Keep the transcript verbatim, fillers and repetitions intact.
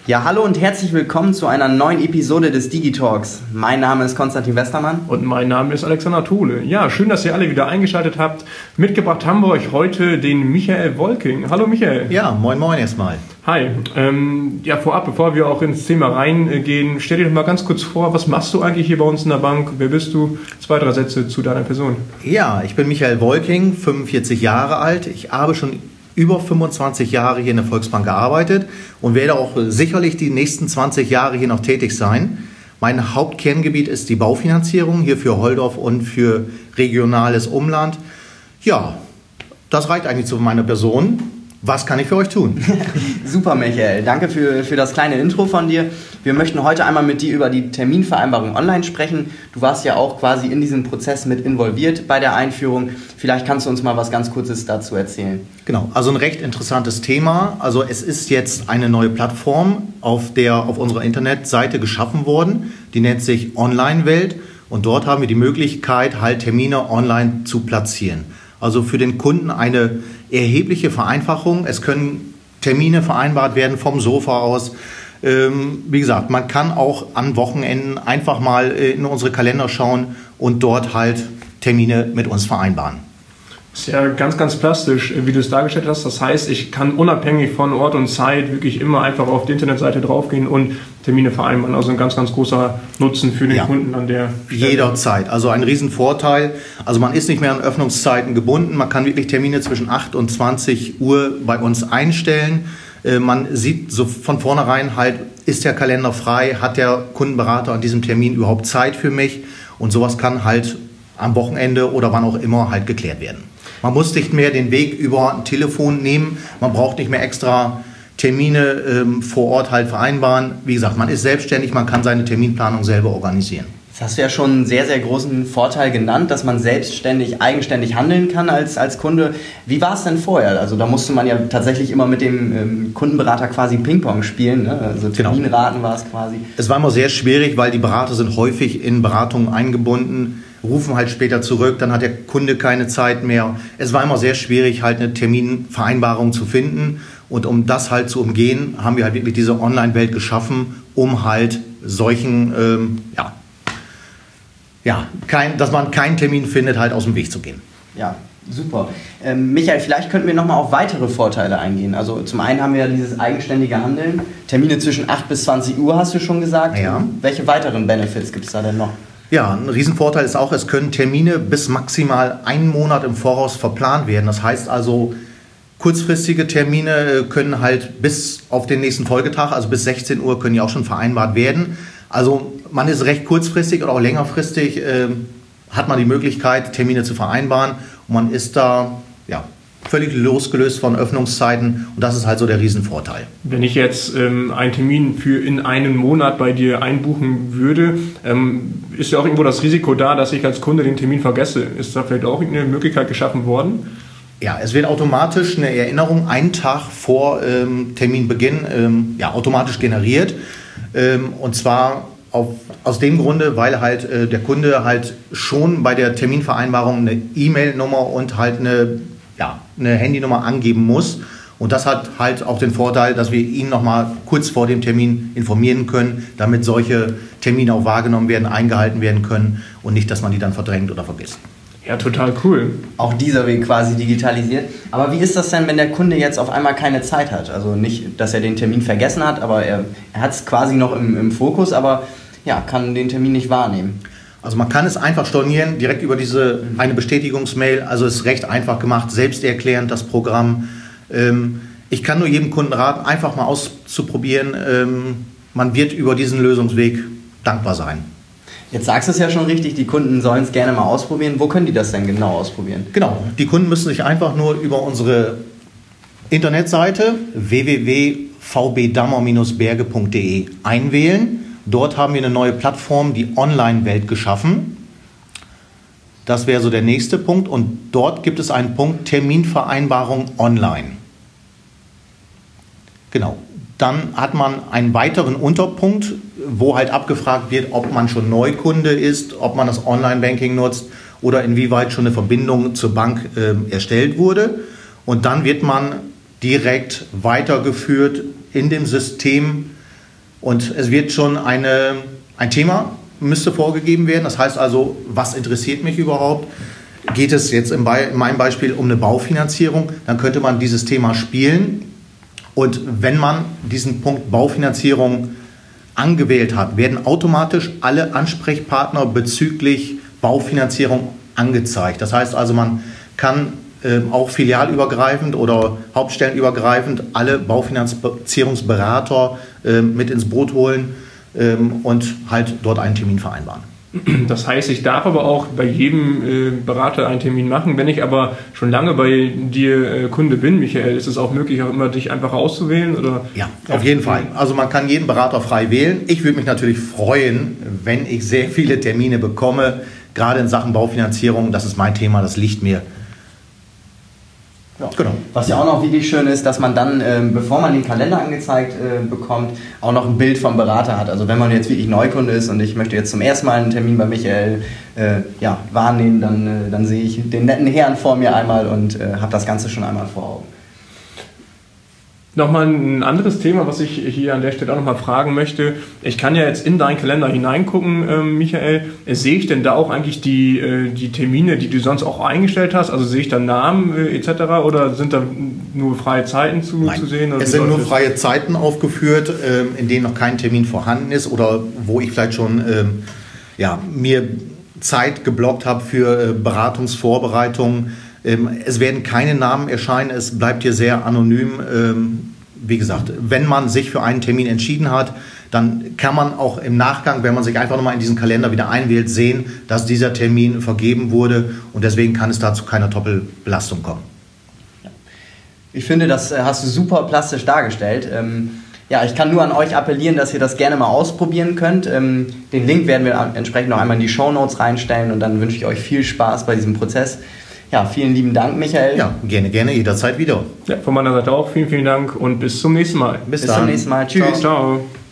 Ja, hallo und herzlich willkommen zu einer neuen Episode des Digitalks. Mein Name ist Konstantin Westermann. Und mein Name ist Alexander Thuhle. Ja, schön, dass ihr alle wieder eingeschaltet habt. Mitgebracht haben wir euch heute den Michael Wolking. Hallo Michael. Ja, moin moin erstmal. Hi. Ähm, ja, vorab, bevor wir auch ins Thema reingehen, stell dir doch mal ganz kurz vor, was machst du eigentlich hier bei uns in der Bank? Wer bist du? Zwei, drei Sätze zu deiner Person. Ja, ich bin Michael Wolking, fünfundvierzig Jahre alt. Ich habe schon über fünfundzwanzig Jahre hier in der Volksbank gearbeitet und werde auch sicherlich die nächsten zwanzig Jahre hier noch tätig sein. Mein Hauptkerngebiet ist die Baufinanzierung hier für Holdorf und für regionales Umland. Ja, das reicht eigentlich zu meiner Person. Was kann ich für euch tun? Super, Michael. Danke für, für das kleine Intro von dir. Wir möchten heute einmal mit dir über die Terminvereinbarung online sprechen. Du warst ja auch quasi in diesem Prozess mit involviert bei der Einführung. Vielleicht kannst du uns mal was ganz Kurzes dazu erzählen. Genau, also ein recht interessantes Thema. Also es ist jetzt eine neue Plattform auf, der, auf unserer Internetseite geschaffen worden. Die nennt sich Online-Welt und dort haben wir die Möglichkeit, halt Termine online zu platzieren. Also für den Kunden eine erhebliche Vereinfachung. Es können Termine vereinbart werden vom Sofa aus. Ähm, wie gesagt, man kann auch an Wochenenden einfach mal in unsere Kalender schauen und dort halt Termine mit uns vereinbaren. Das ist ja ganz, ganz plastisch, wie du es dargestellt hast. Das heißt, ich kann unabhängig von Ort und Zeit wirklich immer einfach auf die Internetseite draufgehen und Termine vereinbaren. Also ein ganz, ganz großer Nutzen für den ja, Kunden an der Stelle. Jederzeit. Also ein Riesenvorteil. Also man ist nicht mehr an Öffnungszeiten gebunden. Man kann wirklich Termine zwischen acht und zwanzig Uhr bei uns einstellen. Man sieht so von vornherein halt, ist der Kalender frei? Hat der Kundenberater an diesem Termin überhaupt Zeit für mich? Und sowas kann halt am Wochenende oder wann auch immer halt geklärt werden. Man muss nicht mehr den Weg über ein Telefon nehmen. Man braucht nicht mehr extra Termine ähm, vor Ort halt vereinbaren. Wie gesagt, man ist selbstständig, man kann seine Terminplanung selber organisieren. Jetzt hast du ja schon einen sehr, sehr großen Vorteil genannt, dass man selbstständig, eigenständig handeln kann als, als Kunde. Wie war es denn vorher? Also da musste man ja tatsächlich immer mit dem ähm, Kundenberater quasi Ping-Pong spielen, ne? Also Terminraten genau. war es quasi. Es war immer sehr schwierig, weil die Berater sind häufig in Beratungen eingebunden, rufen halt später zurück, dann hat der Kunde keine Zeit mehr. Es war immer sehr schwierig, halt eine Terminvereinbarung zu finden. Und um das halt zu umgehen, haben wir halt wirklich diese Online-Welt geschaffen, um halt solchen, ähm, ja, ja kein, dass man keinen Termin findet, halt aus dem Weg zu gehen. Ja, super. Ähm, Michael, vielleicht könnten wir nochmal auf weitere Vorteile eingehen. Also zum einen haben wir ja dieses eigenständige Handeln. Termine zwischen acht bis zwanzig Uhr hast du schon gesagt. Ja. Welche weiteren Benefits gibt es da denn noch? Ja, ein Riesenvorteil ist auch, es können Termine bis maximal einen Monat im Voraus verplant werden. Das heißt also, kurzfristige Termine können halt bis auf den nächsten Folgetag, also bis sechzehn Uhr, können ja auch schon vereinbart werden. Also man ist recht kurzfristig oder auch längerfristig, äh, hat man die Möglichkeit, Termine zu vereinbaren. Und man ist da ja, völlig losgelöst von Öffnungszeiten und das ist halt so der Riesenvorteil. Wenn ich jetzt ähm, einen Termin für in einen Monat bei dir einbuchen würde, ähm, ist ja auch irgendwo das Risiko da, dass ich als Kunde den Termin vergesse. Ist da vielleicht auch eine Möglichkeit geschaffen worden? Ja, es wird automatisch eine Erinnerung einen Tag vor ähm, Terminbeginn ähm, ja, automatisch generiert. Ähm, und zwar auf, aus dem Grunde, weil halt äh, der Kunde halt schon bei der Terminvereinbarung eine E-Mail-Nummer und halt eine, ja, eine Handynummer angeben muss. Und das hat halt auch den Vorteil, dass wir ihn nochmal kurz vor dem Termin informieren können, damit solche Termine auch wahrgenommen werden, eingehalten werden können und nicht, dass man die dann verdrängt oder vergisst. Ja, total cool. Auch dieser Weg quasi digitalisiert. Aber wie ist das denn, wenn der Kunde jetzt auf einmal keine Zeit hat? Also nicht, dass er den Termin vergessen hat, aber er, er hat es quasi noch im, im Fokus, aber ja, kann den Termin nicht wahrnehmen. Also man kann es einfach stornieren, direkt über diese eine Bestätigungsmail. Also es ist recht einfach gemacht, selbsterklärend das Programm. Ähm, ich kann nur jedem Kunden raten, einfach mal auszuprobieren. Ähm, man wird über diesen Lösungsweg dankbar sein. Jetzt sagst du es ja schon richtig, die Kunden sollen es gerne mal ausprobieren. Wo können die das denn genau ausprobieren? Genau, die Kunden müssen sich einfach nur über unsere Internetseite w w w punkt v b dammer Bindestrich berge punkt d e einwählen. Dort haben wir eine neue Plattform, die Online-Welt geschaffen. Das wäre so der nächste Punkt. Und dort gibt es einen Punkt Terminvereinbarung online. Genau. Dann hat man einen weiteren Unterpunkt, wo halt abgefragt wird, ob man schon Neukunde ist, ob man das Online-Banking nutzt oder inwieweit schon eine Verbindung zur Bank äh, erstellt wurde. Und dann wird man direkt weitergeführt in dem System Und es wird schon eine, ein Thema müsste vorgegeben werden. Das heißt also, was interessiert mich überhaupt? Geht es jetzt in, Be- in meinem Beispiel um eine Baufinanzierung? Dann könnte man dieses Thema spielen. Und wenn man diesen Punkt Baufinanzierung angewählt hat, werden automatisch alle Ansprechpartner bezüglich Baufinanzierung angezeigt. Das heißt also, man kann äh, auch filialübergreifend oder hauptstellenübergreifend alle Baufinanzierungsberater äh, mit ins Boot holen äh, und halt dort einen Termin vereinbaren. Das heißt, ich darf aber auch bei jedem äh, Berater einen Termin machen. Wenn ich aber schon lange bei dir äh, Kunde bin, Michael, ist es auch möglich, auch immer dich einfach auszuwählen? Oder? Ja, auf jeden Fall. Also man kann jeden Berater frei wählen. Ich würde mich natürlich freuen, wenn ich sehr viele Termine bekomme, gerade in Sachen Baufinanzierung. Das ist mein Thema, das liegt mir. Ja. Genau. Was ja auch noch wirklich schön ist, dass man dann, ähm, bevor man den Kalender angezeigt äh, bekommt, auch noch ein Bild vom Berater hat. Also wenn man jetzt wirklich Neukunde ist und ich möchte jetzt zum ersten Mal einen Termin bei Michael äh, ja, wahrnehmen, dann, äh, dann sehe ich den netten Herrn vor mir einmal und äh, habe das Ganze schon einmal vor Augen. Nochmal ein anderes Thema, was ich hier an der Stelle auch nochmal fragen möchte. Ich kann ja jetzt in deinen Kalender hineingucken, ähm, Michael. Sehe ich denn da auch eigentlich die, äh, die Termine, die du sonst auch eingestellt hast? Also sehe ich da Namen äh, et cetera oder sind da nur freie Zeiten zu, Nein, zu sehen? Oder es sind nur freie Zeiten aufgeführt, ähm, in denen noch kein Termin vorhanden ist oder wo ich vielleicht schon ähm, ja, mir Zeit geblockt habe für äh, Beratungsvorbereitungen. Es werden keine Namen erscheinen, es bleibt hier sehr anonym. Wie gesagt, wenn man sich für einen Termin entschieden hat, dann kann man auch im Nachgang, wenn man sich einfach nochmal in diesen Kalender wieder einwählt, sehen, dass dieser Termin vergeben wurde und deswegen kann es da zu keiner Doppelbelastung kommen. Ich finde, das hast du super plastisch dargestellt. Ja, ich kann nur an euch appellieren, dass ihr das gerne mal ausprobieren könnt. Den Link werden wir entsprechend noch einmal in die Shownotes reinstellen und dann wünsche ich euch viel Spaß bei diesem Prozess. Ja, vielen lieben Dank, Michael. Ja, gerne, gerne, jederzeit wieder. Ja, von meiner Seite auch vielen, vielen Dank und bis zum nächsten Mal. Bis, bis zum nächsten Mal. Tschüss. Ciao. Ciao.